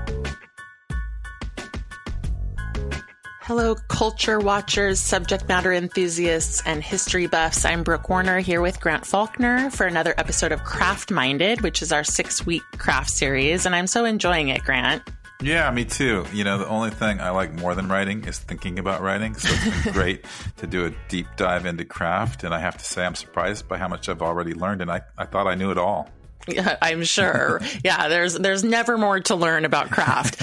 Hello, culture watchers, subject matter enthusiasts, and history buffs. I'm Brooke Warner here with Grant Faulkner for another episode of Craft Minded, which is our 6-week craft series. And I'm so enjoying it, Grant. Yeah, me too. You know, the only thing I like more than writing is thinking about writing. So it's been great to do a deep dive into craft. And I have to say, I'm surprised by how much I've already learned. And I thought I knew it all. Yeah, I'm sure. Yeah, there's never more to learn about craft.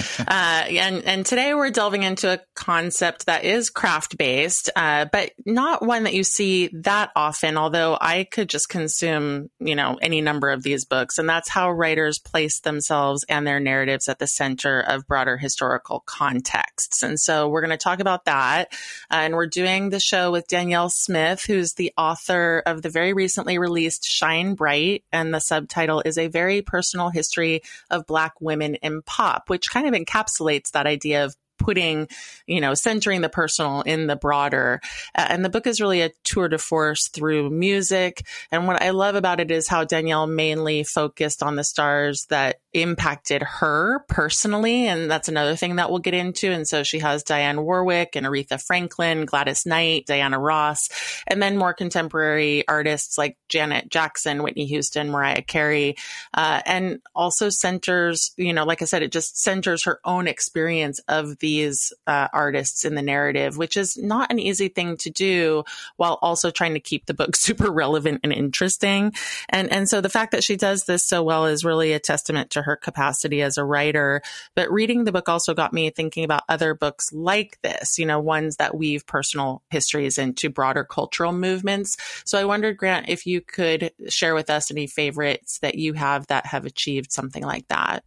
And today we're delving into a concept that is craft based, but not one that you see that often, although I could just consume, any number of these books. And that's how writers place themselves and their narratives at the center of broader historical contexts. And so we're going to talk about that. And we're doing the show with Danielle Smith, who's the author of the very recently released Shine Bright, and the subtitle is A Very Personal History of Black Women in Pop, which kind of encapsulates that idea of putting, centering the personal in the broader. And the book is really a tour de force through music. And what I love about it is how Danielle mainly focused on the stars that impacted her personally. And that's another thing that we'll get into. And so she has Dionne Warwick and Aretha Franklin, Gladys Knight, Diana Ross, and then more contemporary artists like Janet Jackson, Whitney Houston, Mariah Carey, and also centers, like I said, it just centers her own experience of these artists in the narrative, which is not an easy thing to do while also trying to keep the book super relevant and interesting. And so the fact that she does this so well is really a testament to her capacity as a writer. But reading the book also got me thinking about other books like this, ones that weave personal histories into broader cultural movements. So I wondered, Grant, if you could share with us any favorites that you have that have achieved something like that.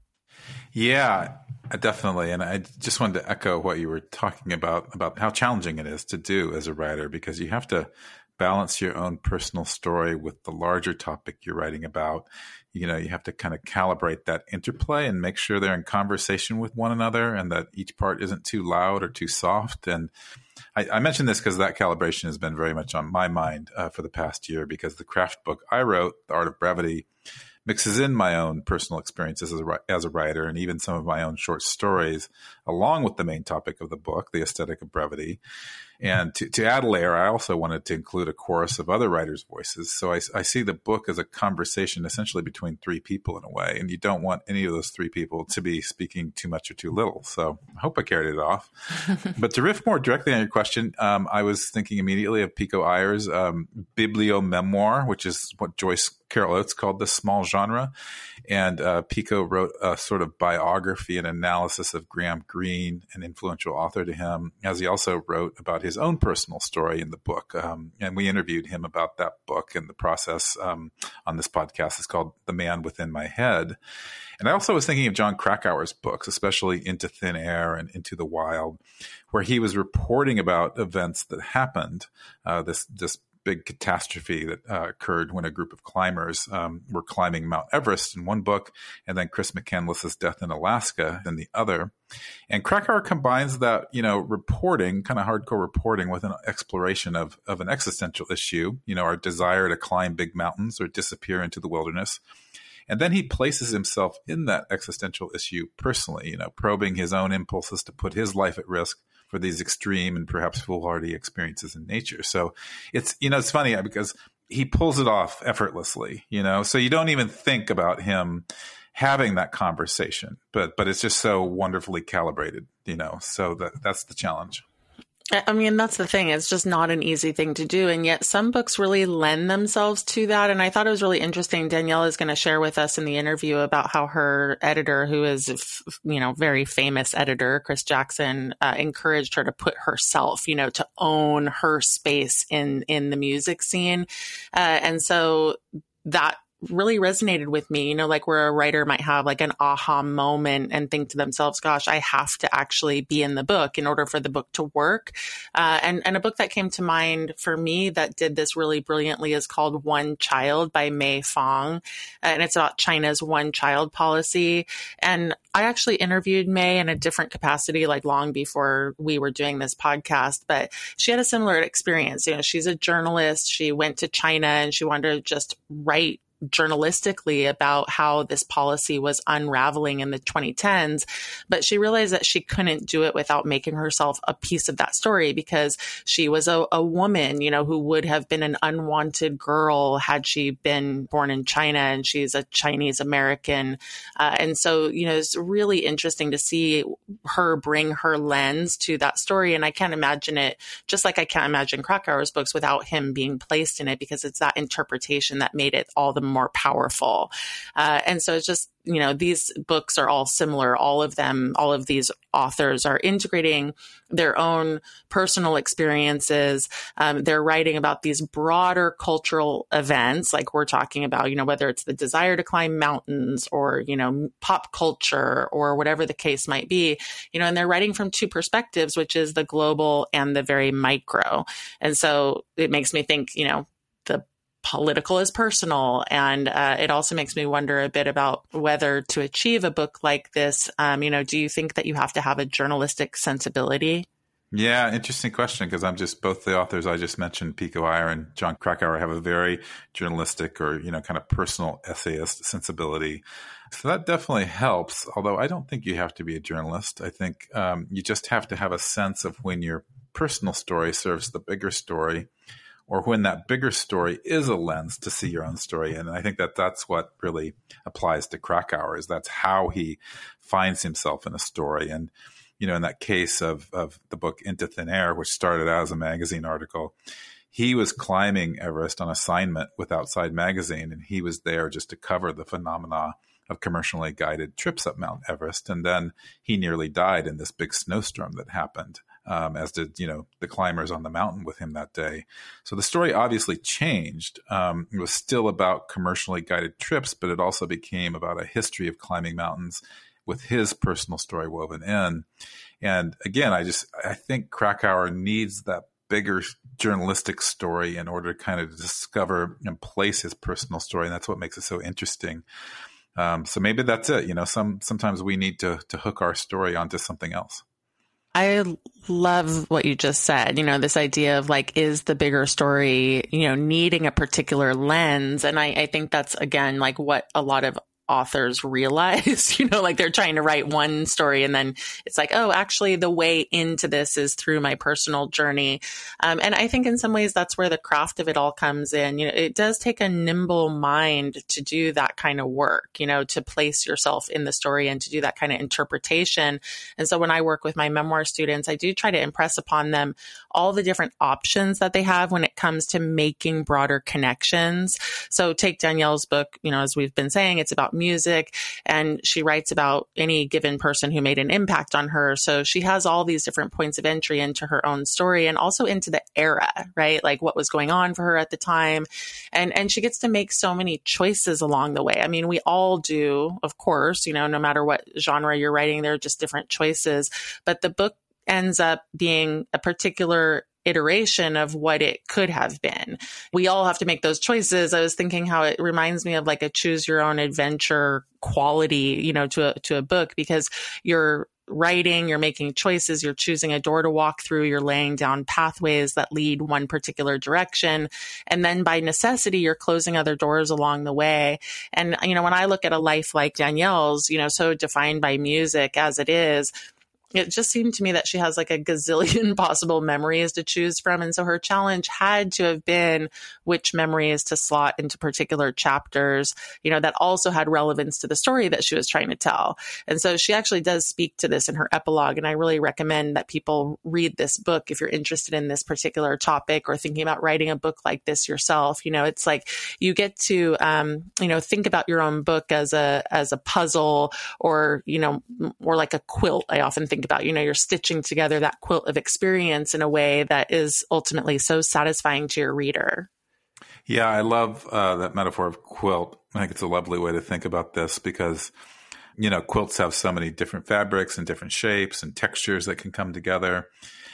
Yeah, definitely. And I just wanted to echo what you were talking about how challenging it is to do as a writer, because you have to balance your own personal story with the larger topic you're writing about. You have to kind of calibrate that interplay and make sure they're in conversation with one another and that each part isn't too loud or too soft. And I mentioned this because that calibration has been very much on my mind for the past year, because the craft book I wrote, The Art of Brevity, mixes in my own personal experiences as a writer and even some of my own short stories, along with the main topic of the book, the aesthetic of brevity. And to add a layer, I also wanted to include a chorus of other writers' voices. So I see the book as a conversation essentially between three people in a way, and you don't want any of those three people to be speaking too much or too little. So I hope I carried it off. But to riff more directly on your question, I was thinking immediately of Pico Iyer's bibliomemoir, which is what Joyce Carol Oates called the small genre. And Pico wrote a sort of biography and analysis of Graham Greene, an influential author to him, as he also wrote about his own personal story in the book. And we interviewed him about that book and the process on this podcast. It's called The Man Within My Head. And I also was thinking of Jon Krakauer's books, especially Into Thin Air and Into the Wild, where he was reporting about events that happened, this big catastrophe that occurred when a group of climbers were climbing Mount Everest in one book, and then Chris McCandless's death in Alaska in the other. And Krakauer combines that, reporting, kind of hardcore reporting, with an exploration of an existential issue, our desire to climb big mountains or disappear into the wilderness. And then he places himself in that existential issue personally, probing his own impulses to put his life at risk for these extreme and perhaps foolhardy experiences in nature. So it's funny because he pulls it off effortlessly, so you don't even think about him having that conversation, but it's just so wonderfully calibrated, so that's the challenge. I mean, that's the thing. It's just not an easy thing to do. And yet some books really lend themselves to that. And I thought it was really interesting. Danielle is going to share with us in the interview about how her editor, who is, very famous editor, Chris Jackson, encouraged her to put herself, to own her space in the music scene. And so that really resonated with me, like where a writer might have like an aha moment and think to themselves, gosh, I have to actually be in the book in order for the book to work. And a book that came to mind for me that did this really brilliantly is called One Child by Mei Fong. And it's about China's one child policy. And I actually interviewed Mei in a different capacity, like long before we were doing this podcast, but she had a similar experience. She's a journalist. She went to China and she wanted to just write journalistically about how this policy was unraveling in the 2010s, but she realized that she couldn't do it without making herself a piece of that story, because she was a woman, who would have been an unwanted girl had she been born in China, and she's a Chinese American. And so, it's really interesting to see her bring her lens to that story. And I can't imagine it, just like I can't imagine Krakauer's books without him being placed in it, because it's that interpretation that made it all the more powerful. And so it's just, these books are all similar. All of these authors are integrating their own personal experiences. They're writing about these broader cultural events, like we're talking about, whether it's the desire to climb mountains or, pop culture or whatever the case might be, and they're writing from two perspectives, which is the global and the very micro. And so it makes me think, the political is personal. And it also makes me wonder a bit about whether to achieve a book like this, do you think that you have to have a journalistic sensibility? Yeah, interesting question, because both the authors I just mentioned, Pico Iyer and Jon Krakauer, have a very journalistic or, kind of personal essayist sensibility. So that definitely helps, although I don't think you have to be a journalist. I think you just have to have a sense of when your personal story serves the bigger story, or when that bigger story is a lens to see your own story. And I think that that's what really applies to Krakauer, is that's how he finds himself in a story. And, in that case of the book Into Thin Air, which started out as a magazine article, he was climbing Everest on assignment with Outside Magazine, and he was there just to cover the phenomena of commercially guided trips up Mount Everest. And then he nearly died in this big snowstorm that happened. As did, the climbers on the mountain with him that day. So the story obviously changed. It was still about commercially guided trips, but it also became about a history of climbing mountains with his personal story woven in. And again, I think Krakauer needs that bigger journalistic story in order to kind of discover and place his personal story. And that's what makes it so interesting. So maybe that's it. Sometimes we need to hook our story onto something else. I love what you just said, this idea of is the bigger story, needing a particular lens. And I think that's, again, what a lot of authors realize, they're trying to write one story and then it's oh, actually the way into this is through my personal journey. And I think in some ways that's where the craft of it all comes in. It does take a nimble mind to do that kind of work, to place yourself in the story and to do that kind of interpretation. And so when I work with my memoir students, I do try to impress upon them all the different options that they have when it comes to making broader connections. So take Danielle's book, as we've been saying, it's about music, and she writes about any given person who made an impact on her. So she has all these different points of entry into her own story and also into the era, right? What was going on for her at the time. And she gets to make so many choices along the way. I mean, we all do, of course, no matter what genre you're writing, there are just different choices, but the book ends up being a particular iteration of what it could have been. We all have to make those choices. I was thinking how it reminds me of a choose your own adventure quality, to a book, because you're writing, you're making choices, you're choosing a door to walk through, you're laying down pathways that lead one particular direction. And then by necessity, you're closing other doors along the way. And, when I look at a life like Danielle's, so defined by music as it is, it just seemed to me that she has a gazillion possible memories to choose from. And so her challenge had to have been which memories to slot into particular chapters, that also had relevance to the story that she was trying to tell. And so she actually does speak to this in her epilogue. And I really recommend that people read this book if you're interested in this particular topic or thinking about writing a book like this yourself. It's you get to, think about your own book as a puzzle or, or like a quilt. I often think about, you're stitching together that quilt of experience in a way that is ultimately so satisfying to your reader. Yeah, I love that metaphor of quilt. I think it's a lovely way to think about this because, quilts have so many different fabrics and different shapes and textures that can come together.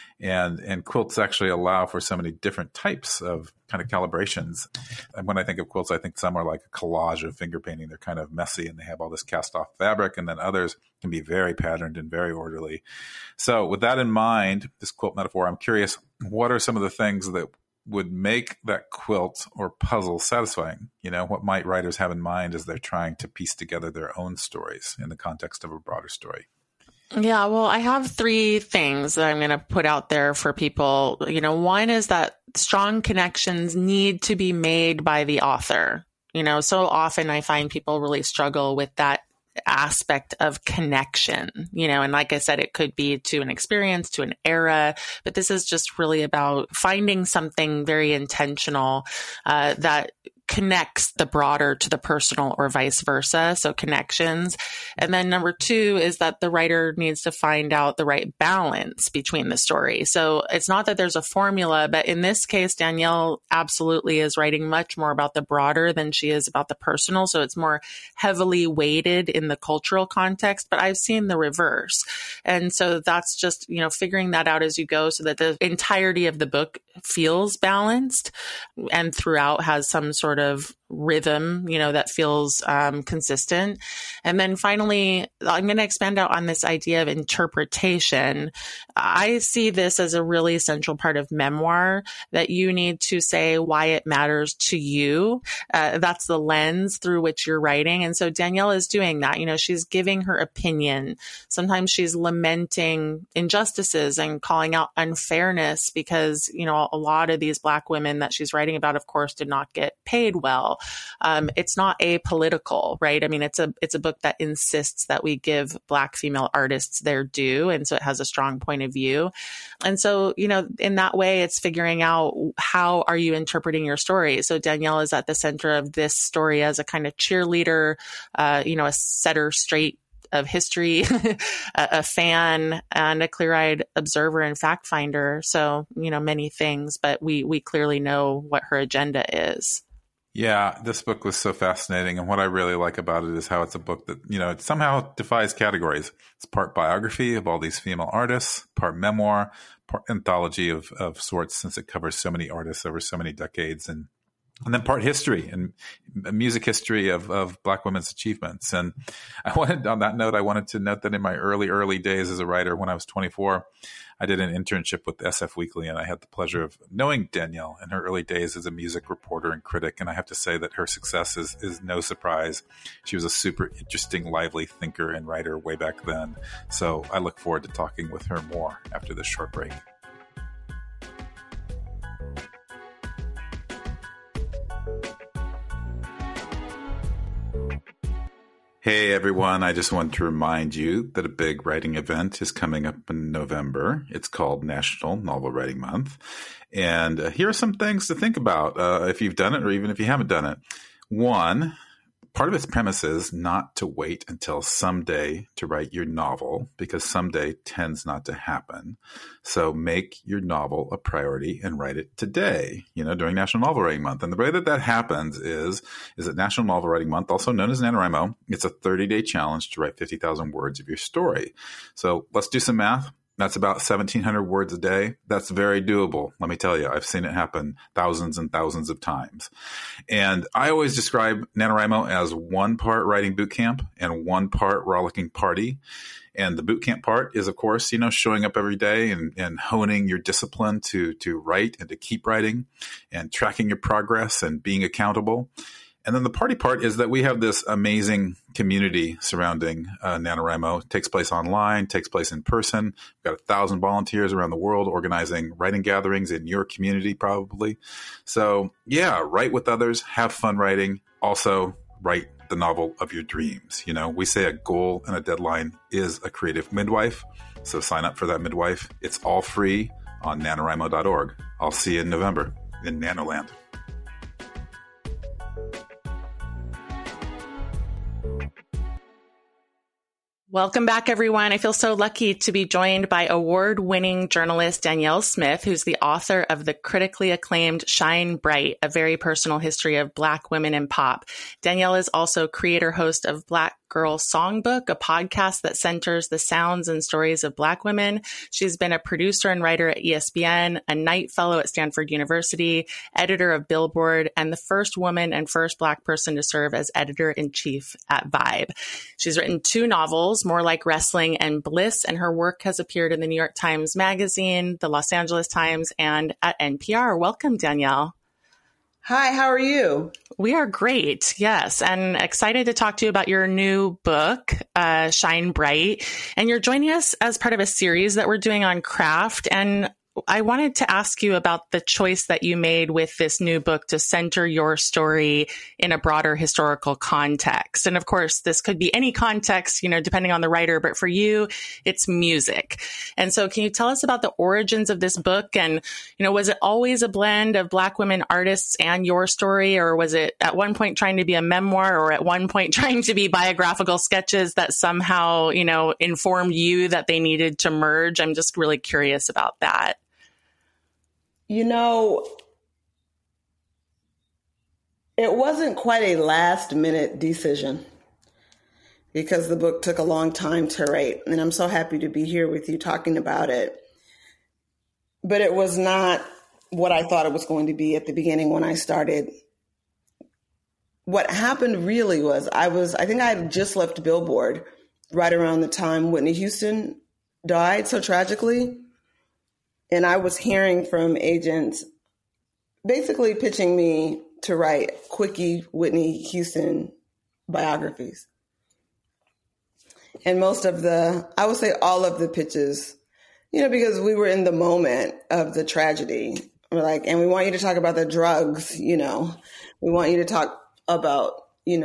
And quilts actually allow for so many different types of kind of calibrations. And when I think of quilts, I think some are like a collage of finger painting. They're kind of messy and they have all this cast off fabric. And then others can be very patterned and very orderly. So with that in mind, this quilt metaphor, I'm curious, what are some of the things that would make that quilt or puzzle satisfying? What might writers have in mind as they're trying to piece together their own stories in the context of a broader story? Yeah, well, I have 3 things that I'm going to put out there for people. One is that strong connections need to be made by the author. So often I find people really struggle with that aspect of connection, and like I said, it could be to an experience, to an era, but this is just really about finding something very intentional that connects the broader to the personal or vice versa. So connections. And then number 2 is that the writer needs to find out the right balance between the story. So it's not that there's a formula, but in this case, Danielle absolutely is writing much more about the broader than she is about the personal. So it's more heavily weighted in the cultural context, but I've seen the reverse. And so that's just, figuring that out as you go so that the entirety of the book feels balanced and throughout has some sort of rhythm, that feels consistent. And then finally, I'm going to expand out on this idea of interpretation. I see this as a really essential part of memoir, that you need to say why it matters to you. That's the lens through which you're writing. And so Danielle is doing that. She's giving her opinion. Sometimes she's lamenting injustices and calling out unfairness because, a lot of these Black women that she's writing about, of course, did not get paid well. It's not apolitical, right? I mean, it's a book that insists that we give Black female artists their due. And so it has a strong point of view. And so, in that way, it's figuring out how are you interpreting your story? So Danielle is at the center of this story as a kind of cheerleader, a setter straight of history, a fan, and a clear-eyed observer and fact finder. So, many things, but we clearly know what her agenda is. Yeah, this book was so fascinating. And what I really like about it is how it's a book that, it somehow defies categories. It's part biography of all these female artists, part memoir, part anthology of sorts, since it covers so many artists over so many decades, and then part history and music history of Black women's achievements. And on that note, I wanted to note that in my early days as a writer, when I was 24, I did an internship with SF Weekly, and I had the pleasure of knowing Danielle in her early days as a music reporter and critic. And I have to say that her success is no surprise. She was a super interesting, lively thinker and writer way back then. So I look forward to talking with her more after this short break. Hey everyone, I just want to remind you that a big writing event is coming up in November. It's called National Novel Writing Month. And here are some things to think about if you've done it or even if you haven't done it. One, part of its premise is not to wait until someday to write your novel, because someday tends not to happen. So make your novel a priority and write it today, during National Novel Writing Month. And the way that happens is that National Novel Writing Month, also known as NaNoWriMo, it's a 30-day challenge to write 50,000 words of your story. So let's do some math. That's about 1,700 words a day. That's very doable. Let me tell you, I've seen it happen thousands and thousands of times. And I always describe NaNoWriMo as 1 part writing boot camp and 1 part rollicking party. And the boot camp part is, of course, showing up every day and honing your discipline to write and to keep writing and tracking your progress and being accountable. And then the party part is that we have this amazing community surrounding NaNoWriMo. It takes place online, takes place in person. We've got 1,000 volunteers around the world organizing writing gatherings in your community, probably. So yeah, write with others, have fun writing. Also, write the novel of your dreams. We say a goal and a deadline is a creative midwife. So sign up for that midwife. It's all free on NaNoWriMo.org. I'll see you in November in Nanoland. Welcome back, everyone. I feel so lucky to be joined by award-winning journalist Danielle Smith, who's the author of the critically acclaimed Shine Bright, A Very Personal History of Black Women in Pop. Danielle is also creator-host of Black Girl Songbook, a podcast that centers the sounds and stories of Black women. She's been a producer and writer at ESPN, a Knight Fellow at Stanford University, editor of Billboard, and the first woman and first Black person to serve as editor-in-chief at Vibe. She's written 2 novels, More Like Wrestling and Bliss, and her work has appeared in the New York Times Magazine, the Los Angeles Times, and at NPR. Welcome, Danielle. Hi, how are you? We are great. Yes. And excited to talk to you about your new book, Shine Bright. And you're joining us as part of a series that we're doing on craft. And I wanted to ask you about the choice that you made with this new book to center your story in a broader historical context. And of course, this could be any context, depending on the writer, but for you, it's music. And so can you tell us about the origins of this book? And, was it always a blend of Black women artists and your story? Or was it at one point trying to be a memoir, or at one point trying to be biographical sketches that somehow, informed you that they needed to merge? I'm just really curious about that. It wasn't quite a last minute decision because the book took a long time to write. And I'm so happy to be here with you talking about it. But it was not what I thought it was going to be at the beginning when I started. What happened really was I think I had just left Billboard right around the time Whitney Houston died so tragically. And I was hearing from agents basically pitching me to write quickie Whitney Houston biographies. And I would say all of the pitches, because we were in the moment of the tragedy. We're like, and we want you to talk about the drugs, we want you to talk about,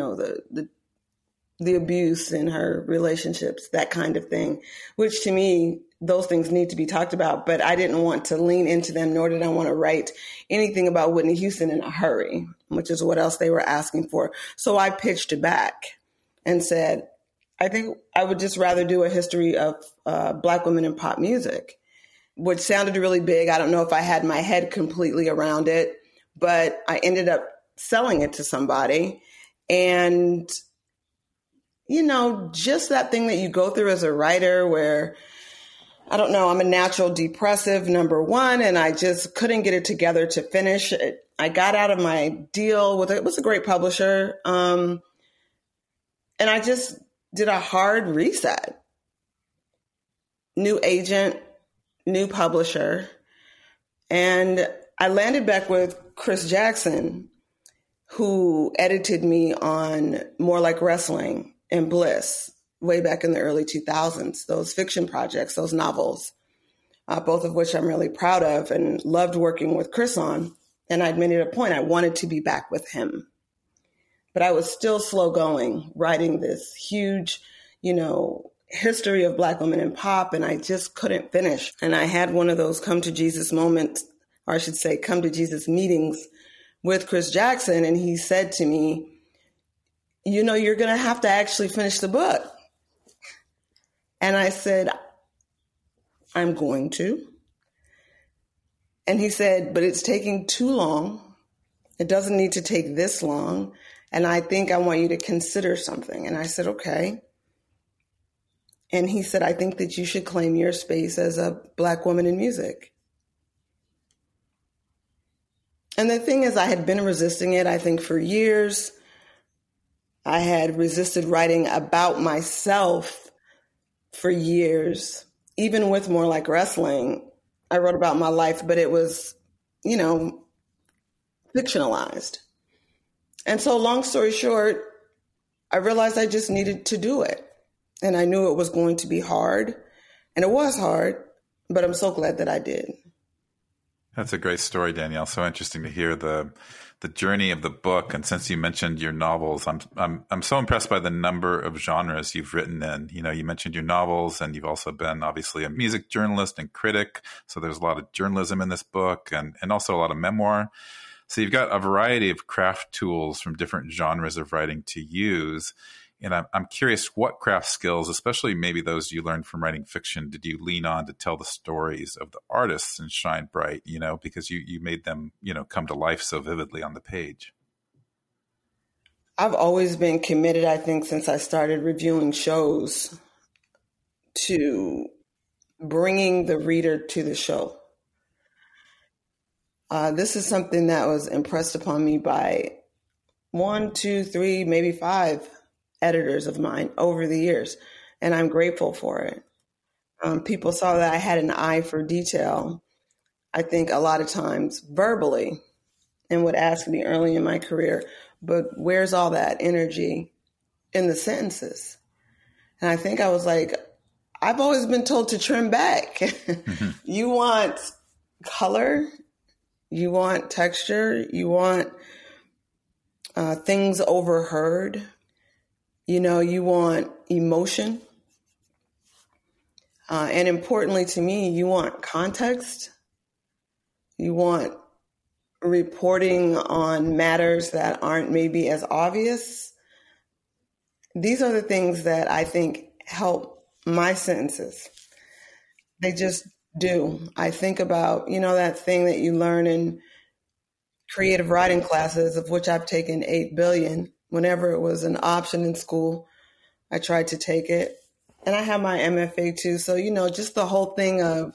the abuse in her relationships, that kind of thing, which to me, those things need to be talked about, but I didn't want to lean into them, nor did I want to write anything about Whitney Houston in a hurry, which is what else they were asking for. So I pitched it back and said, I think I would just rather do a history of Black women in pop music, which sounded really big. I don't know if I had my head completely around it, but I ended up selling it to somebody. And, just that thing that you go through as a writer where, I don't know, I'm a natural depressive, number one, and I just couldn't get it together to finish it. I got out of my deal it was a great publisher. And I just did a hard reset. New agent, new publisher. And I landed back with Chris Jackson, who edited me on More Like Wrestling and Bliss way back in the early 2000s, those fiction projects, those novels, both of which I'm really proud of and loved working with Chris on. And I'd made it a point I wanted to be back with him. But I was still slow going, writing this huge, history of Black women in pop, and I just couldn't finish. And I had one of those come to Jesus moments, or I should say come to Jesus meetings with Chris Jackson. And he said to me, you're going to have to actually finish the book. And I said, I'm going to. And he said, but it's taking too long. It doesn't need to take this long. And I think I want you to consider something. And I said, okay. And he said, I think that you should claim your space as a Black woman in music. And the thing is, I had been resisting it, I think, for years. I had resisted writing about myself for years. Even with More Like Wrestling, I wrote about my life, but it was, fictionalized. And so long story short, I realized I just needed to do it. And I knew it was going to be hard. And it was hard, but I'm so glad that I did. That's a great story, Danielle. So interesting to hear the journey of the book. And since you mentioned your novels, I'm so impressed by the number of genres you've written in. You mentioned your novels, and you've also been obviously a music journalist and critic. So there's a lot of journalism in this book, and also a lot of memoir. So you've got a variety of craft tools from different genres of writing to use. And I'm curious, what craft skills, especially maybe those you learned from writing fiction, did you lean on to tell the stories of the artists in Shine Bright, because you made them, come to life so vividly on the page? I've always been committed, I think, since I started reviewing shows, to bringing the reader to the show. This is something that was impressed upon me by 1, 2, 3, maybe 5 editors of mine over the years, and I'm grateful for it. People saw that I had an eye for detail, I think a lot of times verbally, and would ask me early in my career, but where's all that energy in the sentences? And I think I was like, I've always been told to trim back. Mm-hmm. You want color, you want texture, you want things overheard, you want emotion. And importantly to me, you want context. You want reporting on matters that aren't maybe as obvious. These are the things that I think help my sentences. They just do. I think about, that thing that you learn in creative writing classes, of which I've taken 8 billion. Whenever it was an option in school, I tried to take it. And I have my MFA too. So, just the whole thing of,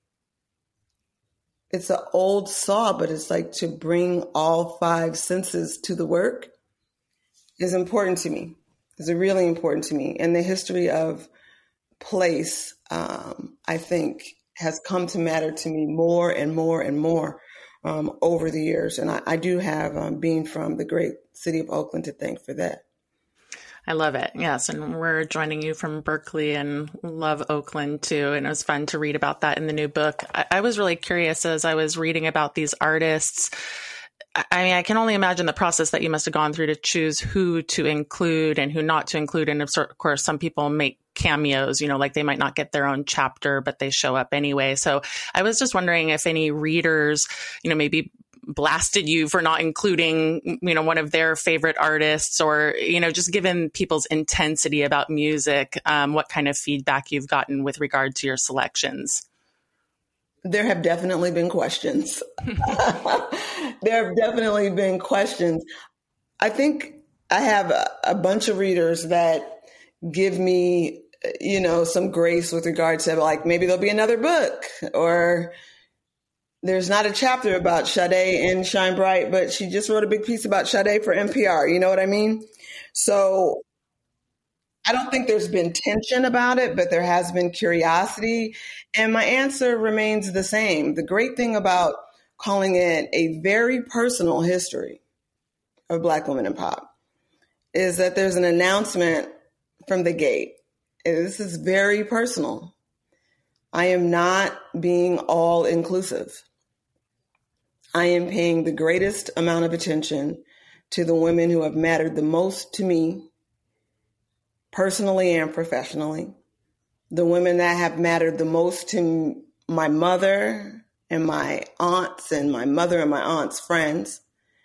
it's an old saw, but it's like to bring all 5 senses to the work is important to me. Is really important to me. And the history of place, I think, has come to matter to me more and more and more over the years. And I do have being from the great city of Oakland to thank for that. I love it. Yes. And we're joining you from Berkeley and love Oakland too. And it was fun to read about that in the new book. I was really curious as I was reading about these artists. I mean, I can only imagine the process that you must have gone through to choose who to include and who not to include. And of course, some people make cameos, like they might not get their own chapter, but they show up anyway. So I was just wondering if any readers, maybe blasted you for not including, one of their favorite artists, or, just given people's intensity about music, what kind of feedback you've gotten with regard to your selections. There have definitely been questions. There have definitely been questions. I think I have a bunch of readers that give me, some grace with regard to, like, maybe there'll be another book, or there's not a chapter about Sade in Shine Bright, but she just wrote a big piece about Sade for NPR. You know what I mean? So I don't think there's been tension about it, but there has been curiosity. And my answer remains the same. The great thing about calling it a very personal history of Black women in pop is that there's an announcement from the gate. This is very personal. I am not being all inclusive. I am paying the greatest amount of attention to the women who have mattered the most to me, personally and professionally, the women that have mattered the most to my mother and my aunts and my mother and my aunt's friends,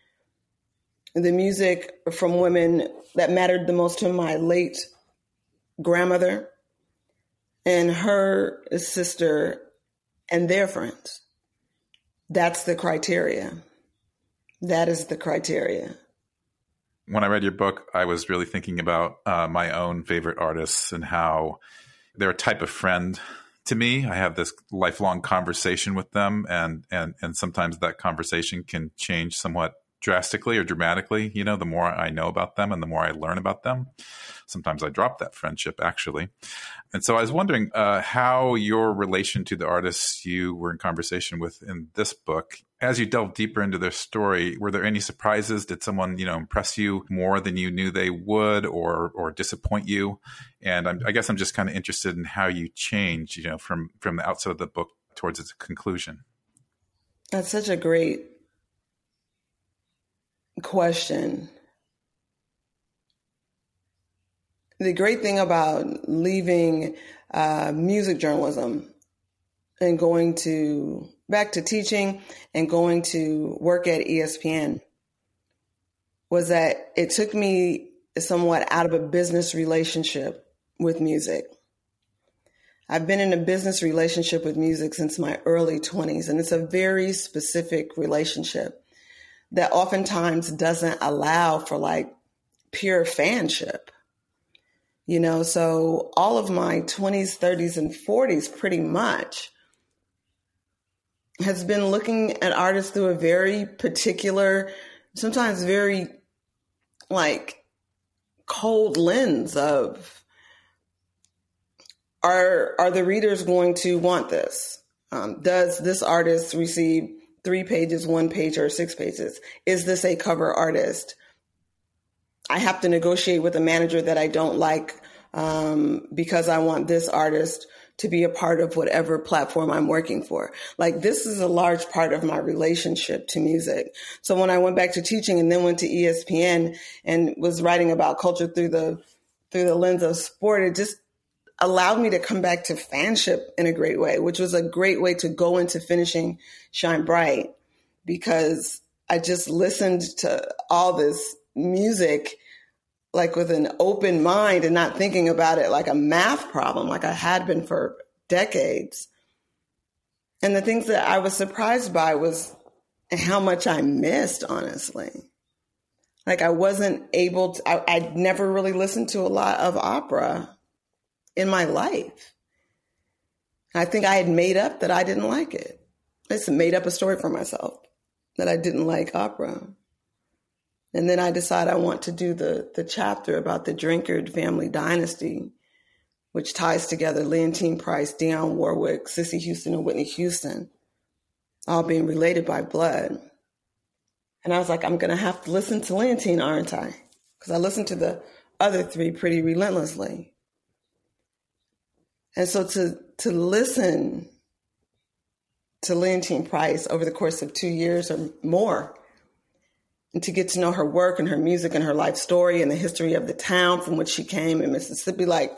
the music from women that mattered the most to my late grandmother and her sister and their friends. That's the criteria. That is the criteria. When I read your book, I was really thinking about my own favorite artists and how they're a type of friend to me. I have this lifelong conversation with them, and sometimes that conversation can change somewhat drastically or dramatically, the more I know about them and the more I learn about them. Sometimes I drop that friendship, actually. And so I was wondering how your relation to the artists you were in conversation with in this book, as you delve deeper into their story, were there any surprises? Did someone, impress you more than you knew they would, or disappoint you? And I guess I'm just kind of interested in how you change, from the outset of the book towards its conclusion. That's such a great question. The great thing about leaving music journalism and going back to teaching and going to work at ESPN was that it took me somewhat out of a business relationship with music. I've been in a business relationship with music since my early 20s, and it's a very specific relationship that oftentimes doesn't allow for pure fanship. You know, so all of my 20s, 30s, and 40s pretty much has been looking at artists through a very particular, sometimes very like cold lens of, are the readers going to want this? Does this artist receive 3 pages, 1 page, or 6 pages? Is this a cover artist? I have to negotiate with a manager that I don't like because I want this artist to be a part of whatever platform I'm working for. Like, this is a large part of my relationship to music. So when I went back to teaching and then went to ESPN and was writing about culture through the lens of sport, it just allowed me to come back to fanship in a great way, which was a great way to go into finishing Shine Bright, because I just listened to all this music like with an open mind and not thinking about it like a math problem, like I had been for decades. And the things that I was surprised by was how much I missed, honestly. Like, I wasn't able to, I'd never really listened to a lot of opera in my life. I think I had made up that I didn't like it. I just made up a story for myself that I didn't like opera. And then I decided I want to do the chapter about the Drinkard family dynasty, which ties together Leontyne Price, Dionne Warwick, Cissy Houston, and Whitney Houston, all being related by blood. And I was like, I'm going to have to listen to Leontyne, aren't I? Because I listened to the other 3 pretty relentlessly. And so to listen to Leontyne Price over the course of 2 years or more, and to get to know her work and her music and her life story and the history of the town from which she came in Mississippi, like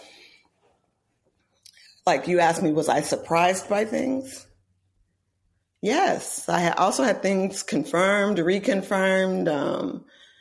you asked me, was I surprised by things? Yes, I also had things confirmed, reconfirmed.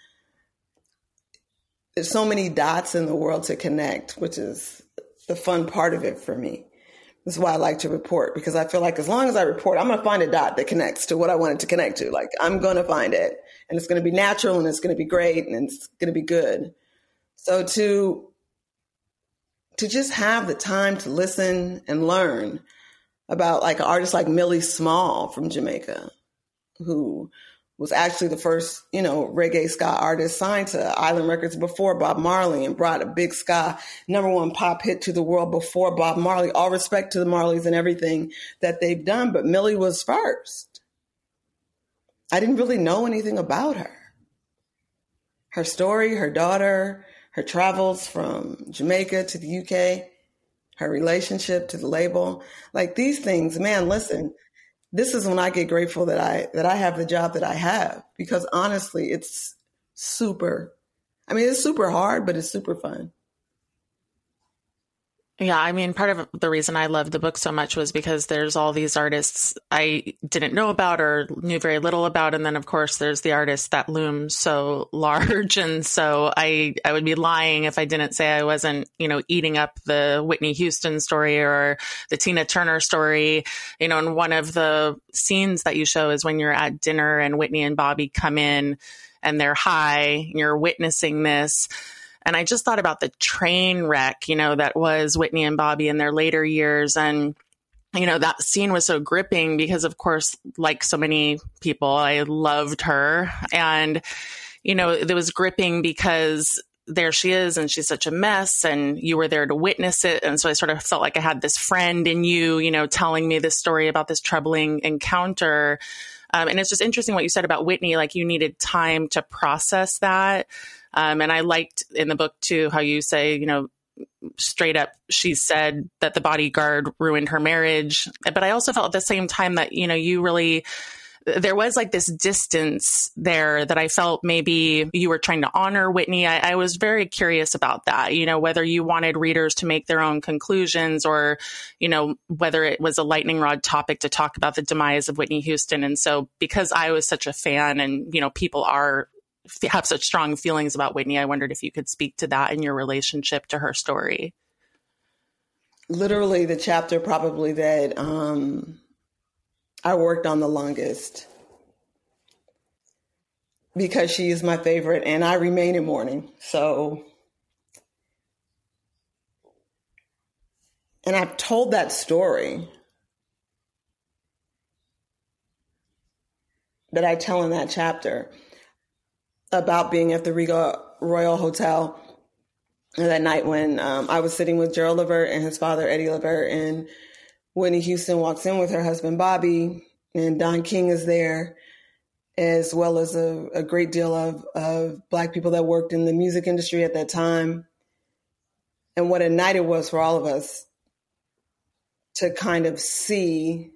There's so many dots in the world to connect, which is the fun part of it for me. This is why I like to report, because I feel like as long as I report, I'm going to find a dot that connects to what I wanted to connect to. Like, I'm going to find it, and it's going to be natural, and it's going to be great, and it's going to be good. So to just have the time to listen and learn about like artists like Millie Small from Jamaica, who was actually the first, reggae ska artist signed to Island Records before Bob Marley and brought a big ska #1 pop hit to the world before Bob Marley. All respect to the Marleys and everything that they've done, but Millie was first. I didn't really know anything about her. Her story, her daughter, her travels from Jamaica to the UK, her relationship to the label, like these things, man, listen, this is when I get grateful that I have the job that I have, because honestly, it's super hard, but it's super fun. Yeah, I mean, part of the reason I loved the book so much was because there's all these artists I didn't know about or knew very little about. And then, of course, there's the artist that looms so large. And so I would be lying if I didn't say I wasn't, eating up the Whitney Houston story or the Tina Turner story. And one of the scenes that you show is when you're at dinner and Whitney and Bobby come in and they're high and you're witnessing this. And I just thought about the train wreck, that was Whitney and Bobby in their later years. And, that scene was so gripping because, of course, like so many people, I loved her. And, it was gripping because there she is and she's such a mess and you were there to witness it. And so I sort of felt like I had this friend in you, telling me this story about this troubling encounter. And it's just interesting what you said about Whitney, like you needed time to process that. And I liked in the book, too, how you say, straight up, she said that the bodyguard ruined her marriage. But I also felt at the same time that, there was like this distance there that I felt maybe you were trying to honor Whitney. I was very curious about that, whether you wanted readers to make their own conclusions or, whether it was a lightning rod topic to talk about the demise of Whitney Houston. And so because I was such a fan and, people have such strong feelings about Whitney, I wondered if you could speak to that in your relationship to her story. Literally the chapter probably that I worked on the longest. because she is my favorite and I remain in mourning. So, and I've told that story that I tell in that chapter about being at the Regal Royal Hotel that night when I was sitting with Gerald Levert and his father, Eddie Levert, and Whitney Houston walks in with her husband, Bobby, and Don King is there, as well as a great deal of Black people that worked in the music industry at that time. And what a night it was for all of us to kind of see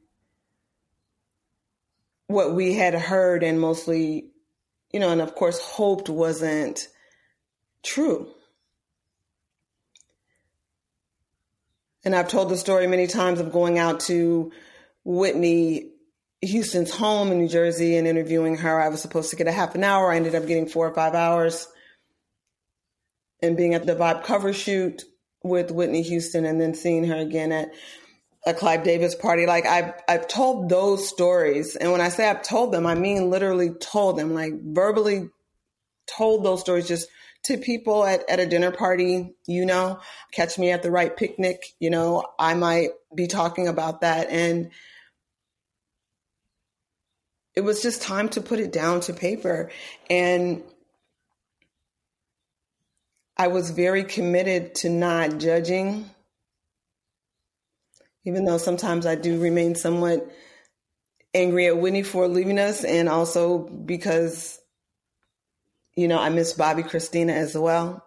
what we had heard and mostly, and of course hoped wasn't true. And I've told the story many times of going out to Whitney Houston's home in New Jersey and interviewing her. I was supposed to get a half an hour. I ended up getting 4 or 5 hours, and being at the Vibe cover shoot with Whitney Houston and then seeing her again at a Clive Davis party. Like I've told those stories. And when I say I've told them, I mean literally told them, like verbally told those stories just to people at a dinner party, catch me at the right picnic, I might be talking about that. And it was just time to put it down to paper. And I was very committed to not judging, even though sometimes I do remain somewhat angry at Whitney for leaving us, and also because I miss Bobby Christina as well,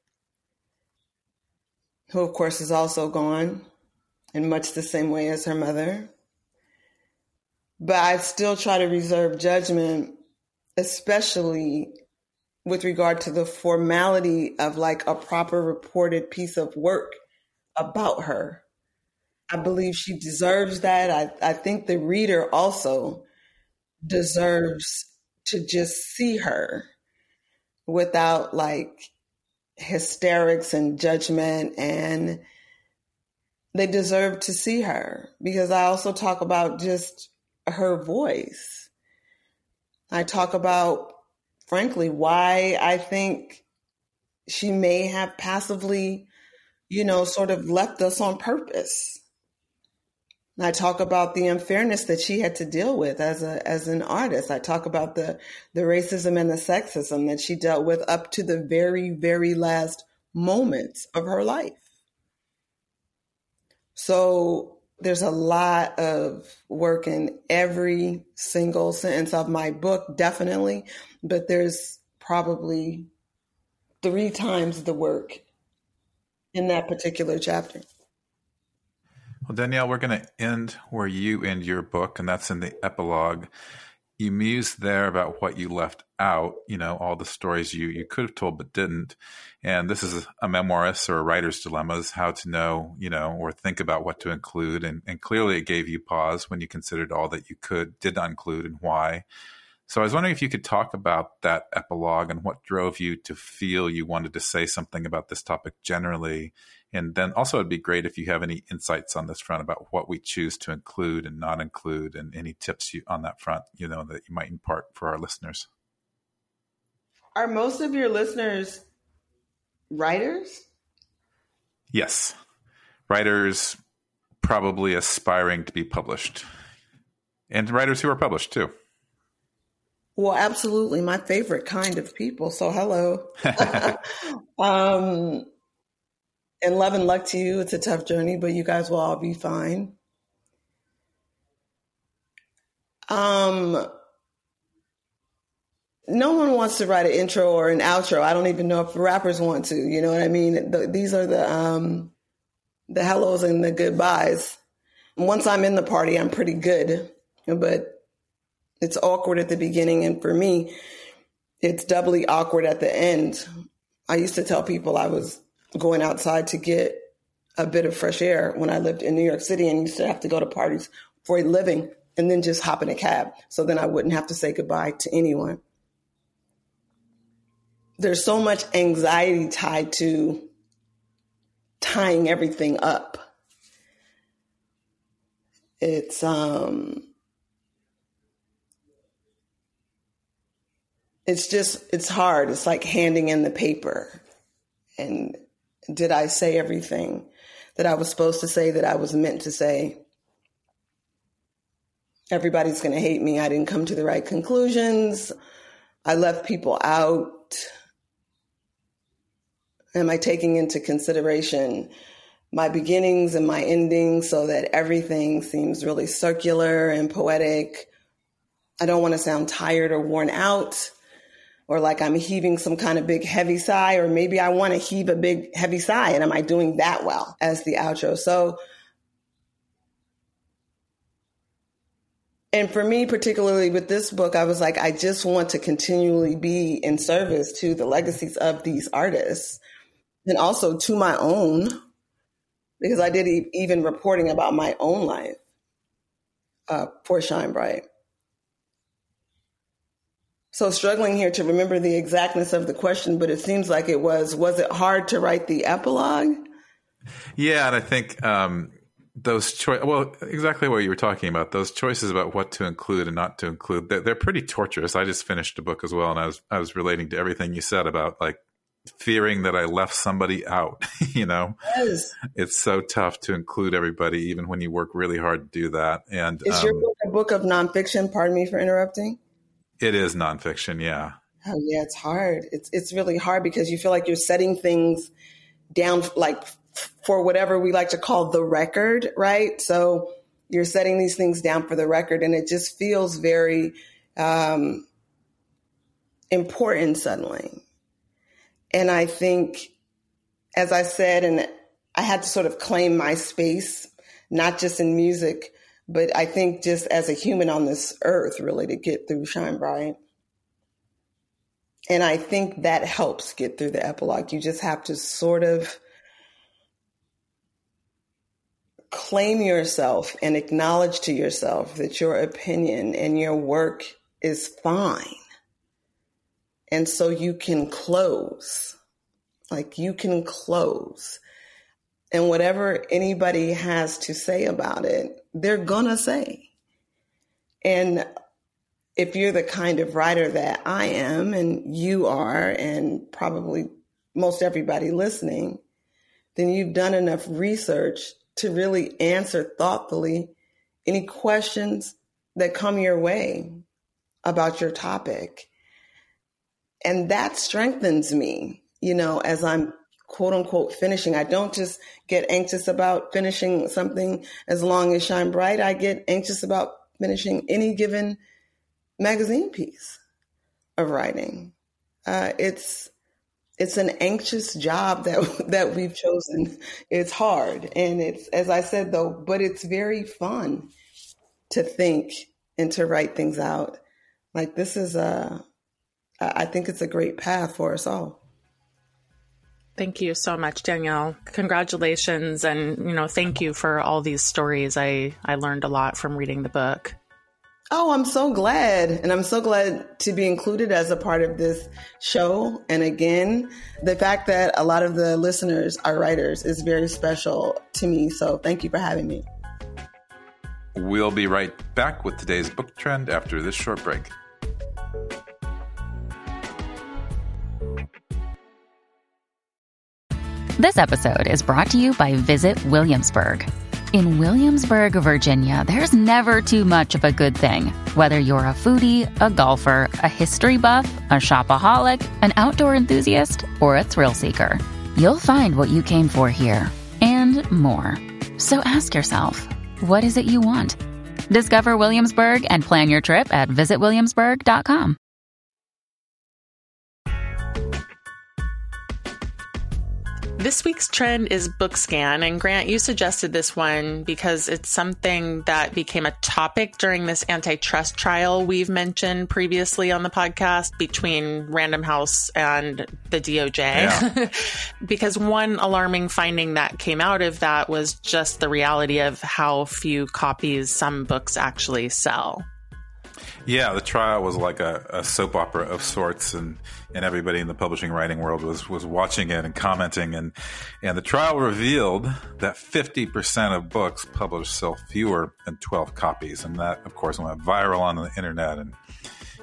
who of course is also gone in much the same way as her mother. But I still try to reserve judgment, especially with regard to the formality of like a proper reported piece of work about her. I believe she deserves that. I think the reader also deserves to just see her without like hysterics and judgment, and they deserve to see her because I also talk about just her voice. I talk about, frankly, why I think she may have passively, sort of left us on purpose. I talk about the unfairness that she had to deal with as an artist. I talk about the racism and the sexism that she dealt with up to the very, very last moments of her life. So there's a lot of work in every single sentence of my book, definitely, but there's probably 3 times the work in that particular chapter. Well, Danielle, we're going to end where you end your book, and that's in the epilogue. You muse there about what you left out, all the stories you could have told but didn't. And this is a memoirist or a writer's dilemmas, how to know, or think about what to include. And clearly it gave you pause when you considered all that you did not include and why. So I was wondering if you could talk about that epilogue and what drove you to feel you wanted to say something about this topic generally. And then also it'd be great if you have any insights on this front about what we choose to include and not include, and any tips on that front, that you might impart for our listeners. Are most of your listeners writers? Yes. Writers probably aspiring to be published, and writers who are published too. Well, absolutely. My favorite kind of people. So hello. And love and luck to you. It's a tough journey, but you guys will all be fine. No one wants to write an intro or an outro. I don't even know if rappers want to, you know what I mean? These are the hellos and the goodbyes. Once I'm in the party, I'm pretty good, but it's awkward at the beginning. And for me, it's doubly awkward at the end. I used to tell people I was going outside to get a bit of fresh air when I lived in New York City and used to have to go to parties for a living and then just hop in a cab. So then I wouldn't have to say goodbye to anyone. There's so much anxiety tied to tying everything up. It's it's hard. It's like handing in the paper. And did I say everything that I was supposed to say, that I was meant to say? Everybody's going to hate me. I didn't come to the right conclusions. I left people out. Am I taking into consideration my beginnings and my endings so that everything seems really circular and poetic? I don't want to sound tired or worn out, or like I'm heaving some kind of big heavy sigh, or maybe I want to heave a big heavy sigh, and am I doing that well as the outro? So, and for me, particularly with this book, I was like, I just want to continually be in service to the legacies of these artists, and also to my own, because I did even reporting about my own life for Shine Bright. So struggling here to remember the exactness of the question, but it seems like it was it hard to write the epilogue? Yeah, and I think those choices, well, exactly what you were talking about, those choices about what to include and not to include, they're pretty torturous. I just finished a book as well, and I was relating to everything you said about like fearing that I left somebody out, you know? Yes. It's so tough to include everybody, even when you work really hard to do that. And is your book a book of nonfiction? Pardon me for interrupting. It is nonfiction, yeah. Oh, yeah, it's hard. It's really hard because you feel like you're setting things down, like for whatever we like to call the record, right? So you're setting these things down for the record, and it just feels very important suddenly. And I think, as I said, and I had to sort of claim my space, not just in music, but I think just as a human on this earth, really, to get through Shine Bright. And I think that helps get through the epilogue. You just have to sort of claim yourself and acknowledge to yourself that your opinion and your work is fine. And so you can close, like you can close. And whatever anybody has to say about it, they're gonna say. And if you're the kind of writer that I am, and you are, and probably most everybody listening, then you've done enough research to really answer thoughtfully any questions that come your way about your topic. And that strengthens me, you know, as I'm quote unquote finishing. I don't just get anxious about finishing something as long as Shine Bright. I get anxious about finishing any given magazine piece of writing. It's an anxious job that we've chosen. It's hard. And it's, as I said, though, but it's very fun to think and to write things out. Like this is I think it's a great path for us all. Thank you so much, Danielle. Congratulations. And, you know, thank you for all these stories. I learned a lot from reading the book. Oh, I'm so glad. And I'm so glad to be included as a part of this show. And again, the fact that a lot of the listeners are writers is very special to me. So thank you for having me. We'll be right back with today's book trend after this short break. This episode is brought to you by Visit Williamsburg. In Williamsburg, Virginia, there's never too much of a good thing. Whether you're a foodie, a golfer, a history buff, a shopaholic, an outdoor enthusiast, or a thrill seeker, you'll find what you came for here and more. So ask yourself, what is it you want? Discover Williamsburg and plan your trip at visitwilliamsburg.com. This week's trend is BookScan. And Grant, you suggested this one because it's something that became a topic during this antitrust trial we've mentioned previously on the podcast between Random House and the DOJ. Yeah. Because one alarming finding that came out of that was just the reality of how few copies some books actually sell. Yeah, the trial was like a soap opera of sorts, and everybody in the publishing writing world was watching it and commenting. And the trial revealed that 50% of books published sell fewer than 12 copies. And that, of course, went viral on the internet. And,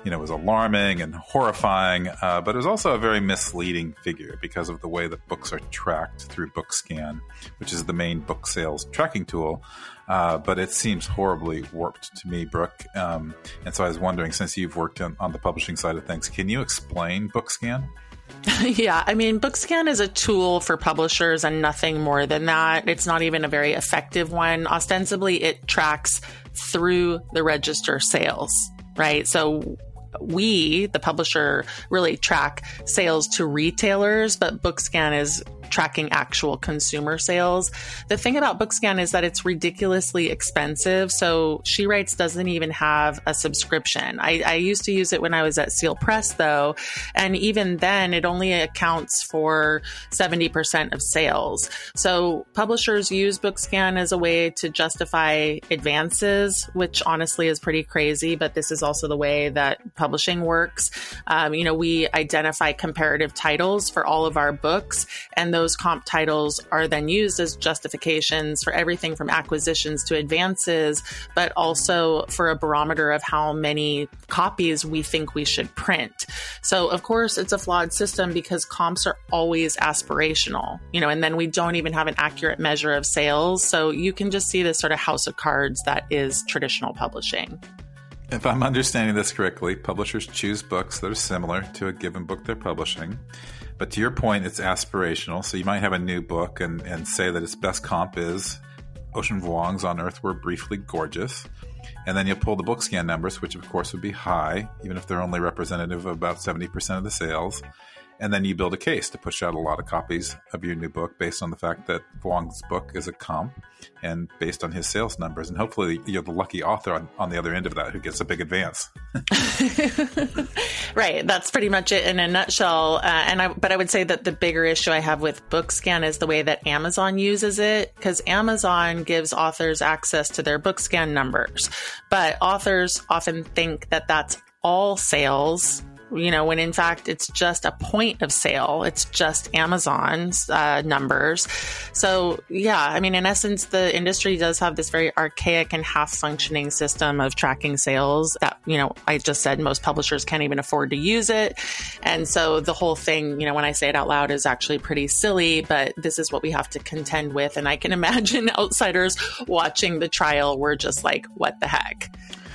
was alarming and horrifying, but it was also a very misleading figure because of the way that books are tracked through BookScan, which is the main book sales tracking tool. But it seems horribly warped to me, Brooke. And so I was wondering, since you've worked on the publishing side of things, can you explain BookScan? Yeah, I mean, BookScan is a tool for publishers and nothing more than that. It's not even a very effective one. Ostensibly, it tracks through the register sales, right? So we, the publisher, really track sales to retailers, but BookScan is tracking actual consumer sales. The thing about BookScan is that it's ridiculously expensive. So She Writes doesn't even have a subscription. I used to use it when I was at Seal Press, though. And even then, it only accounts for 70% of sales. So publishers use BookScan as a way to justify advances, which honestly is pretty crazy. But this is also the way that publishing works. We identify comparative titles for all of our books, and those comp titles are then used as justifications for everything from acquisitions to advances, but also for a barometer of how many copies we think we should print. So, of course, it's a flawed system because comps are always aspirational, and then we don't even have an accurate measure of sales. So you can just see this sort of house of cards that is traditional publishing. If I'm understanding this correctly, publishers choose books that are similar to a given book they're publishing. But to your point, it's aspirational. So you might have a new book and say that its best comp is Ocean Vuong's On Earth We're Briefly Gorgeous. And then you pull the BookScan numbers, which of course would be high, even if they're only representative of about 70% of the sales. And then you build a case to push out a lot of copies of your new book based on the fact that Vuong's book is a comp and based on his sales numbers. And hopefully you're the lucky author on the other end of that who gets a big advance. Right. That's pretty much it in a nutshell. But I would say that the bigger issue I have with BookScan is the way that Amazon uses it, because Amazon gives authors access to their BookScan numbers. But authors often think that that's all sales, when in fact it's just a point of sale. It's just Amazon's numbers. So yeah, in essence, the industry does have this very archaic and half functioning system of tracking sales that, I just said most publishers can't even afford to use it. And so the whole thing, when I say it out loud, is actually pretty silly, but this is what we have to contend with. And I can imagine outsiders watching the trial were just like, what the heck?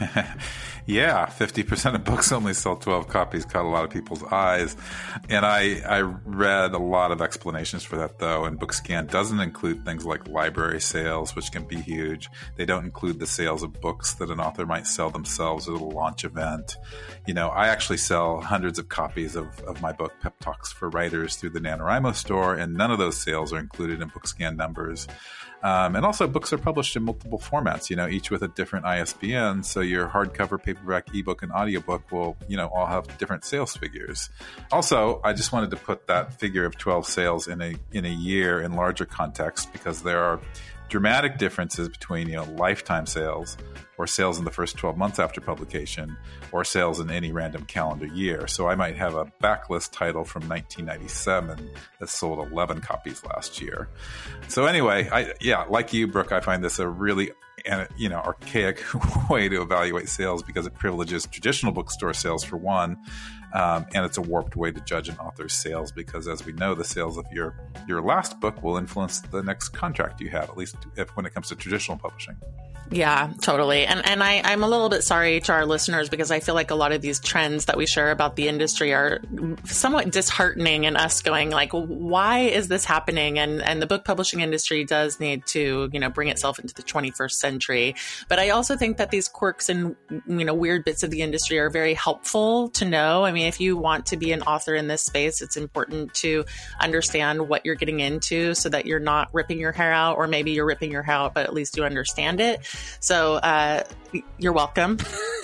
Yeah, 50% of books only sell 12 copies caught a lot of people's eyes. And I read a lot of explanations for that, though. And BookScan doesn't include things like library sales, which can be huge. They don't include the sales of books that an author might sell themselves at a launch event. I actually sell hundreds of copies of my book, Pep Talks for Writers, through the NaNoWriMo store, and none of those sales are included in BookScan numbers. And also, books are published in multiple formats, each with a different ISBN. So your hardcover, paperback, ebook, and audiobook will, all have different sales figures. Also, I just wanted to put that figure of 12 sales in a year in larger context, because there are dramatic differences between, lifetime sales or sales in the first 12 months after publication or sales in any random calendar year. So I might have a backlist title from 1997 that sold 11 copies last year. So anyway, like you, Brooke, I find this a really archaic way to evaluate sales because it privileges traditional bookstore sales for one. And it's a warped way to judge an author's sales because, as we know, the sales of your last book will influence the next contract you have, at least when it comes to traditional publishing. Yeah, totally. And I'm a little bit sorry to our listeners because I feel like a lot of these trends that we share about the industry are somewhat disheartening and us going like, why is this happening? And the book publishing industry does need to, bring itself into the 21st century. But I also think that these quirks and, weird bits of the industry are very helpful to know. If you want to be an author in this space, it's important to understand what you're getting into so that you're not ripping your hair out, or maybe you're ripping your hair out, but at least you understand it. So you're welcome.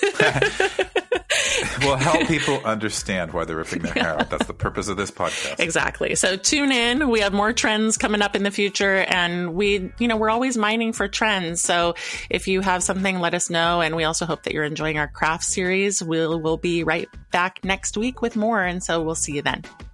We'll help people understand why they're ripping their hair out. That's the purpose of this podcast. Exactly. So tune in. We have more trends coming up in the future, and we're always mining for trends. So if you have something, let us know. And we also hope that you're enjoying our craft series. We'll be right back next week with more. And so we'll see you then.